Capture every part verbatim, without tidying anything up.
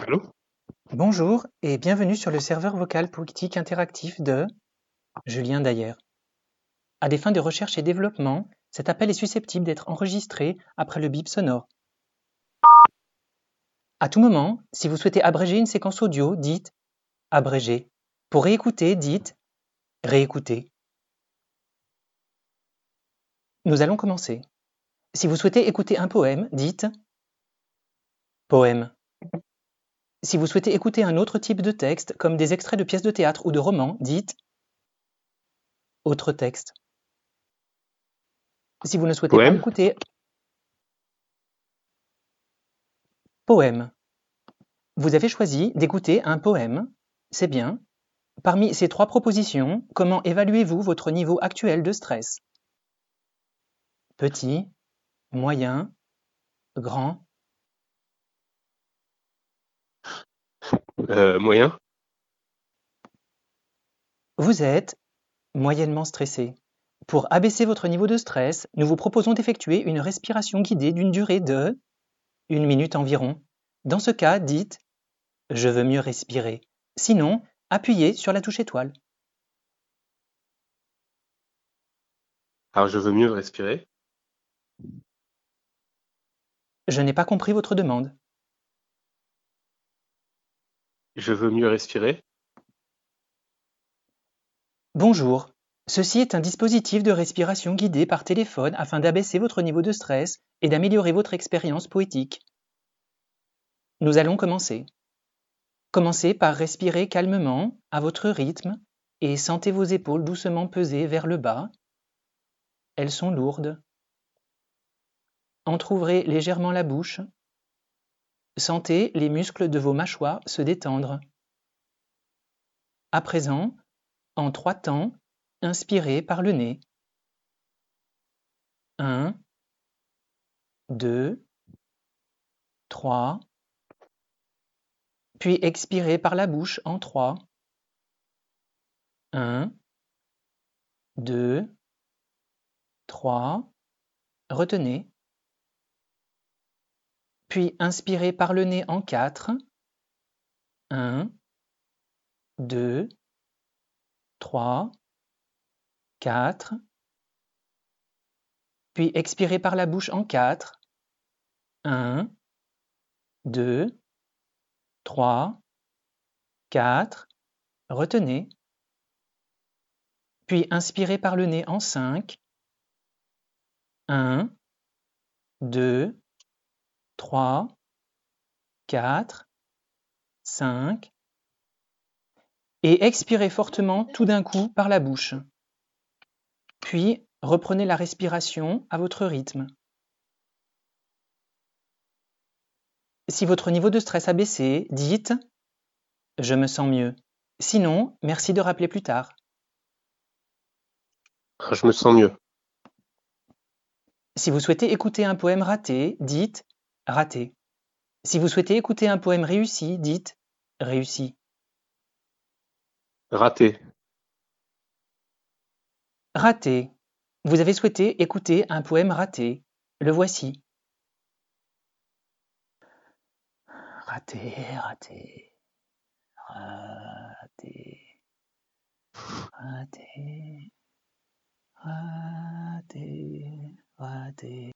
Allô? Bonjour et bienvenue sur le serveur vocal poétique interactif de Julien Dayer. À des fins de recherche et développement, cet appel est susceptible d'être enregistré après le bip sonore. À tout moment, si vous souhaitez abréger une séquence audio, dites abréger. Pour réécouter, dites réécouter. Nous allons commencer. Si vous souhaitez écouter un poème, dites poème. Si vous souhaitez écouter un autre type de texte, comme des extraits de pièces de théâtre ou de romans, dites autre texte. Si vous ne souhaitez pas Poème? écouter poème. Vous avez choisi d'écouter un poème, c'est bien. Parmi ces trois propositions, comment évaluez-vous votre niveau actuel de stress? Petit, moyen, grand. Euh, moyen? Vous êtes moyennement stressé. Pour abaisser votre niveau de stress, nous vous proposons d'effectuer une respiration guidée d'une durée de une minute environ. Dans ce cas, dites « Je veux mieux respirer ». Sinon, appuyez sur la touche étoile. Alors je veux mieux respirer. Je n'ai pas compris votre demande. Je veux mieux respirer. Bonjour, ceci est un dispositif de respiration guidée par téléphone afin d'abaisser votre niveau de stress et d'améliorer votre expérience poétique. Nous allons commencer. Commencez par respirer calmement, à votre rythme, et sentez vos épaules doucement peser vers le bas. Elles sont lourdes. Entr'ouvrez légèrement la bouche. Sentez les muscles de vos mâchoires se détendre. À présent, en trois temps, inspirez par le nez. un, deux, trois. Puis expirez par la bouche en trois. un, deux, trois. Retenez. Puis inspirez par le nez en quatre. un, deux, trois, quatre. Puis expirez par la bouche en quatre. un, deux, trois, quatre. Retenez. Puis inspirez par le nez en cinq. un, deux, trois, quatre, cinq. Et expirez fortement tout d'un coup par la bouche. Puis reprenez la respiration à votre rythme. Si votre niveau de stress a baissé, dites « Je me sens mieux ». Sinon, merci de rappeler plus tard. Ah, je me sens mieux. Si vous souhaitez écouter un poème raté, dites « raté ». Si vous souhaitez écouter un poème réussi, dites « réussi ». Raté. Raté. Vous avez souhaité écouter un poème raté. Le voici. Raté, raté, raté, raté, raté, raté.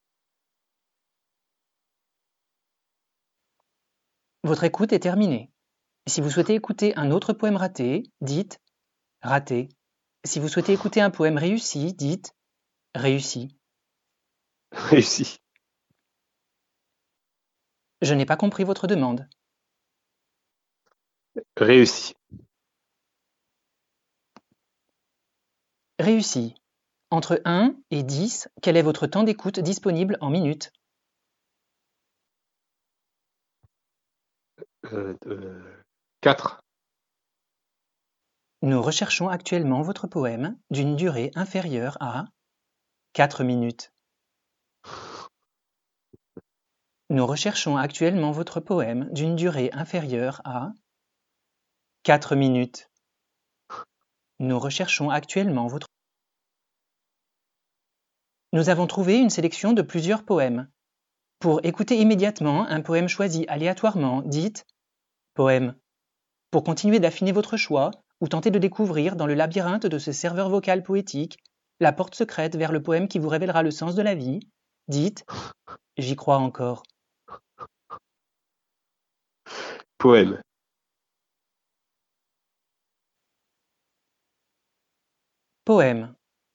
Votre écoute est terminée. Si vous souhaitez écouter un autre poème raté, dites « raté ». Si vous souhaitez écouter un poème réussi, dites « réussi ». Réussi. Je n'ai pas compris votre demande. Réussi. Réussi. Entre un et dix, quel est votre temps d'écoute disponible en minutes? Euh, euh, quatre. Nous recherchons actuellement votre poème d'une durée inférieure à quatre minutes. Nous recherchons actuellement votre poème d'une durée inférieure à quatre minutes. Nous recherchons actuellement votre... Nous avons trouvé une sélection de plusieurs poèmes. Pour écouter immédiatement un poème choisi aléatoirement, dites Poème. Pour continuer d'affiner votre choix, ou tenter de découvrir dans le labyrinthe de ce serveur vocal poétique la porte secrète vers le poème qui vous révélera le sens de la vie, dites « J'y crois encore ». Poème. Poème.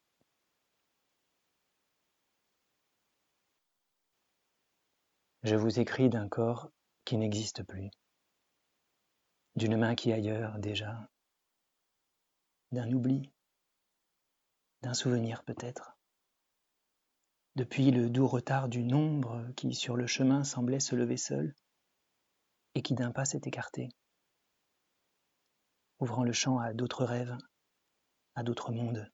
Je vous écris d'un corps qui n'existe plus, d'une main qui ailleurs déjà, d'un oubli, d'un souvenir peut-être, depuis le doux retard d'une ombre qui sur le chemin semblait se lever seule et qui d'un pas s'est écartée, ouvrant le champ à d'autres rêves, à d'autres mondes,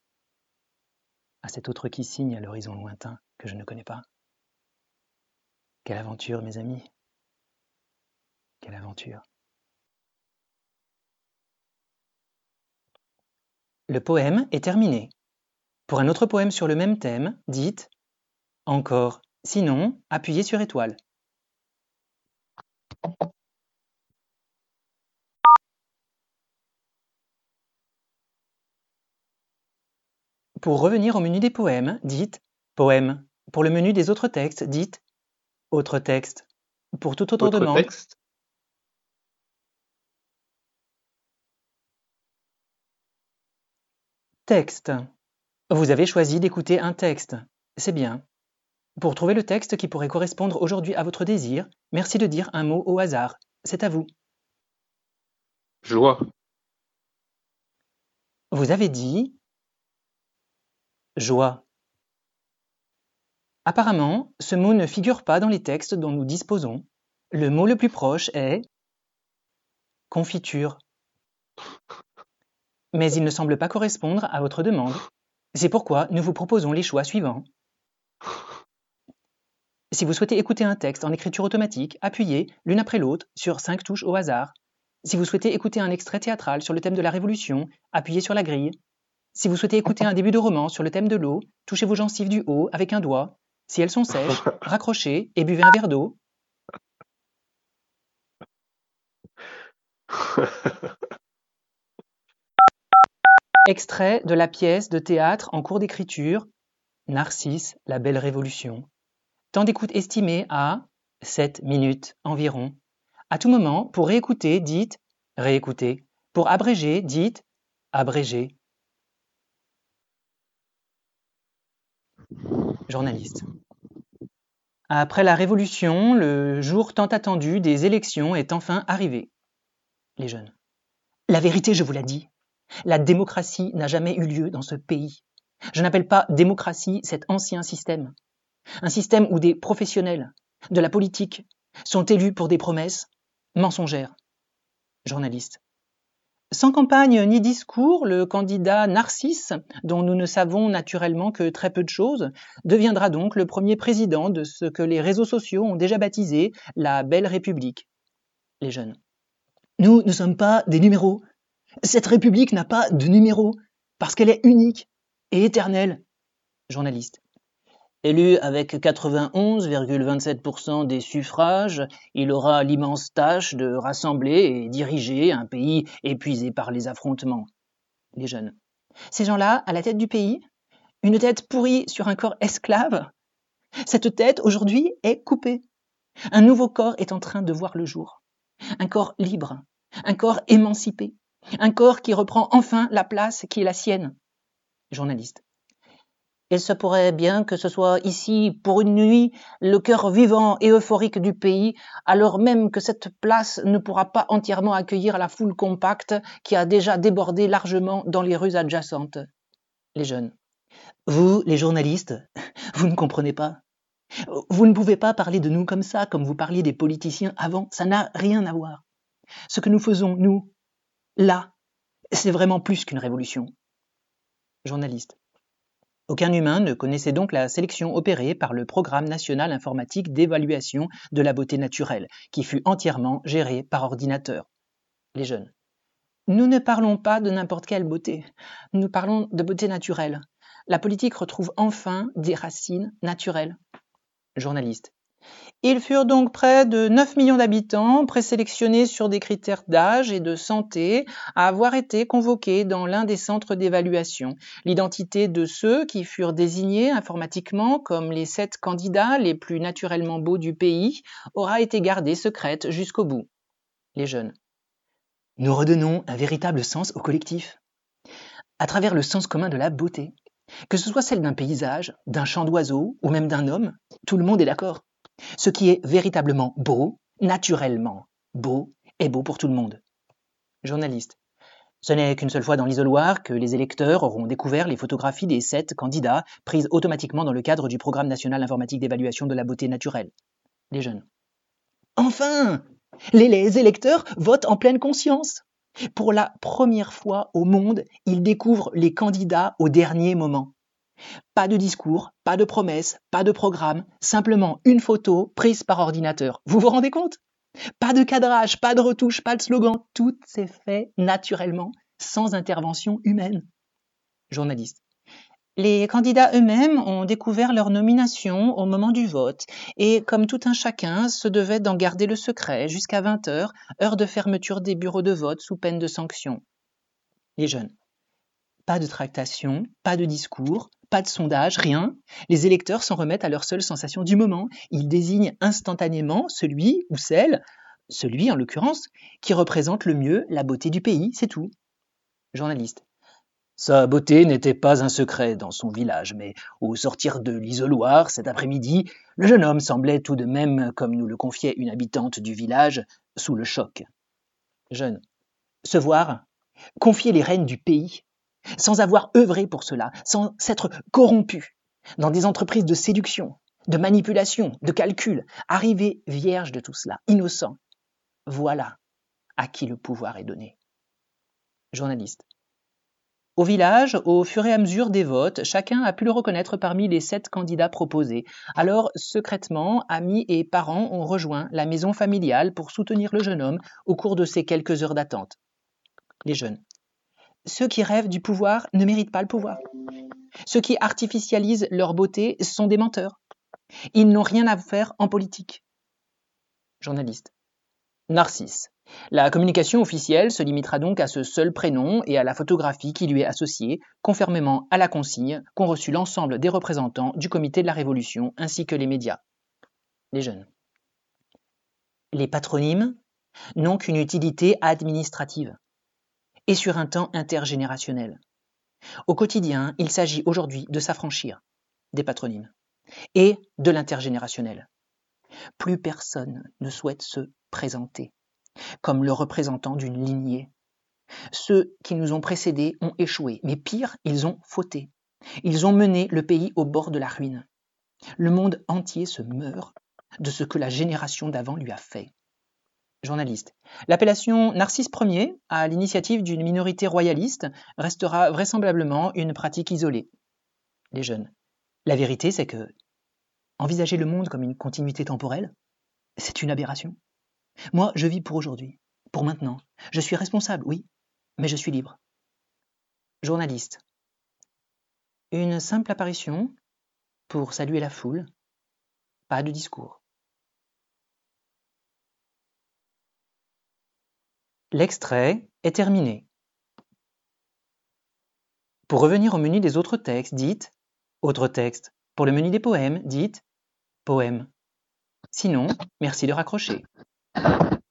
à cet autre qui signe à l'horizon lointain que je ne connais pas. Quelle aventure, mes amis! Quelle aventure! Le poème est terminé. Pour un autre poème sur le même thème, dites « Encore ». Sinon, appuyez sur étoile. Pour revenir au menu des poèmes, dites « Poème ». Pour le menu des autres textes, dites « Autre texte ». Pour toute autre Autre demande, texte. texte. Vous avez choisi d'écouter un texte. C'est bien. Pour trouver le texte qui pourrait correspondre aujourd'hui à votre désir, merci de dire un mot au hasard. C'est à vous. Joie. Vous avez dit joie. Apparemment, ce mot ne figure pas dans les textes dont nous disposons. Le mot le plus proche est confiture. Mais il ne semble pas correspondre à votre demande. C'est pourquoi nous vous proposons les choix suivants. Si vous souhaitez écouter un texte en écriture automatique, appuyez, l'une après l'autre, sur cinq touches au hasard. Si vous souhaitez écouter un extrait théâtral sur le thème de la Révolution, appuyez sur la grille. Si vous souhaitez écouter un début de roman sur le thème de l'eau, touchez vos gencives du haut avec un doigt. Si elles sont sèches, raccrochez et buvez un verre d'eau. Extrait de la pièce de théâtre en cours d'écriture, Narcisse, la belle révolution. Temps d'écoute estimé à sept minutes environ. À tout moment, pour réécouter, dites réécouter. Pour abréger, dites abréger. Journaliste. Après la Révolution, le jour tant attendu des élections est enfin arrivé. Les jeunes. La vérité, je vous l'ai dit, la démocratie n'a jamais eu lieu dans ce pays. Je n'appelle pas démocratie cet ancien système. Un système où des professionnels de la politique sont élus pour des promesses mensongères. Journaliste. Sans campagne ni discours, le candidat Narcisse, dont nous ne savons naturellement que très peu de choses, deviendra donc le premier président de ce que les réseaux sociaux ont déjà baptisé la Belle République. Les jeunes. Nous ne sommes pas des numéros. Cette République n'a pas de numéro, parce qu'elle est unique et éternelle. Journaliste. Élu avec quatre-vingt-onze virgule vingt-sept pour cent des suffrages, il aura l'immense tâche de rassembler et diriger un pays épuisé par les affrontements. Les jeunes. Ces gens-là, à la tête du pays, une tête pourrie sur un corps esclave, cette tête, aujourd'hui, est coupée. Un nouveau corps est en train de voir le jour. Un corps libre, un corps émancipé, un corps qui reprend enfin la place qui est la sienne. Journaliste. Il se pourrait bien que ce soit ici, pour une nuit, le cœur vivant et euphorique du pays, alors même que cette place ne pourra pas entièrement accueillir la foule compacte qui a déjà débordé largement dans les rues adjacentes. Les jeunes. Vous, les journalistes, vous ne comprenez pas. Vous ne pouvez pas parler de nous comme ça, comme vous parliez des politiciens avant. Ça n'a rien à voir. Ce que nous faisons, nous, là, c'est vraiment plus qu'une révolution. Journaliste. Aucun humain ne connaissait donc la sélection opérée par le Programme national informatique d'évaluation de la beauté naturelle, qui fut entièrement géré par ordinateur. Les jeunes. Nous ne parlons pas de n'importe quelle beauté, nous parlons de beauté naturelle. La politique retrouve enfin des racines naturelles. Journaliste. Ils furent donc près de neuf millions d'habitants, présélectionnés sur des critères d'âge et de santé, à avoir été convoqués dans l'un des centres d'évaluation. L'identité de ceux qui furent désignés informatiquement comme les sept candidats les plus naturellement beaux du pays aura été gardée secrète jusqu'au bout. Les jeunes. Nous redonnons un véritable sens au collectif, à travers le sens commun de la beauté. Que ce soit celle d'un paysage, d'un chant d'oiseaux ou même d'un homme, tout le monde est d'accord. Ce qui est véritablement beau, naturellement beau, est beau pour tout le monde. Journaliste. Ce n'est qu'une seule fois dans l'isoloir que les électeurs auront découvert les photographies des sept candidats prises automatiquement dans le cadre du Programme national informatique d'évaluation de la beauté naturelle. Les jeunes. Enfin, les, les électeurs votent en pleine conscience. Pour la première fois au monde, ils découvrent les candidats au dernier moment. Pas de discours, pas de promesses, pas de programme, simplement une photo prise par ordinateur. Vous vous rendez compte? Pas de cadrage, pas de retouche, pas de slogan. Tout s'est fait naturellement, sans intervention humaine. Journaliste. Les candidats eux-mêmes ont découvert leur nomination au moment du vote et, comme tout un chacun, se devaient d'en garder le secret jusqu'à vingt heures, heure de fermeture des bureaux de vote sous peine de sanction. Les jeunes. Pas de tractation, pas de discours, pas de sondage, rien. Les électeurs s'en remettent à leur seule sensation du moment. Ils désignent instantanément celui ou celle, celui en l'occurrence, qui représente le mieux la beauté du pays, c'est tout. Journaliste. Sa beauté n'était pas un secret dans son village, mais au sortir de l'isoloir cet après-midi, le jeune homme semblait tout de même, comme nous le confiait une habitante du village, sous le choc. Jeune. Se voir, confier les rênes du pays, sans avoir œuvré pour cela, sans s'être corrompu dans des entreprises de séduction, de manipulation, de calcul, arriver vierge de tout cela, innocent. Voilà à qui le pouvoir est donné. Journaliste. Au village, au fur et à mesure des votes, chacun a pu le reconnaître parmi les sept candidats proposés. Alors, secrètement, amis et parents ont rejoint la maison familiale pour soutenir le jeune homme au cours de ces quelques heures d'attente. Les jeunes. Ceux qui rêvent du pouvoir ne méritent pas le pouvoir. Ceux qui artificialisent leur beauté sont des menteurs. Ils n'ont rien à faire en politique. Journaliste. Narcisse. La communication officielle se limitera donc à ce seul prénom et à la photographie qui lui est associée, conformément à la consigne qu'ont reçue l'ensemble des représentants du comité de la Révolution ainsi que les médias. Les jeunes. Les patronymes n'ont qu'une utilité administrative et sur un temps intergénérationnel. Au quotidien, il s'agit aujourd'hui de s'affranchir des patronymes et de l'intergénérationnel. Plus personne ne souhaite se présenter comme le représentant d'une lignée. Ceux qui nous ont précédés ont échoué, mais pire, ils ont fauté. Ils ont mené le pays au bord de la ruine. Le monde entier se meurt de ce que la génération d'avant lui a fait. Journaliste. L'appellation Narcisse Ier, à l'initiative d'une minorité royaliste, restera vraisemblablement une pratique isolée. Les jeunes. La vérité, c'est que envisager le monde comme une continuité temporelle, c'est une aberration. Moi, je vis pour aujourd'hui, pour maintenant. Je suis responsable, oui, mais je suis libre. Journaliste. Une simple apparition pour saluer la foule, pas de discours. L'extrait est terminé. Pour revenir au menu des autres textes, dites « Autres textes ». Pour le menu des poèmes, dites « Poèmes ». Sinon, merci de raccrocher.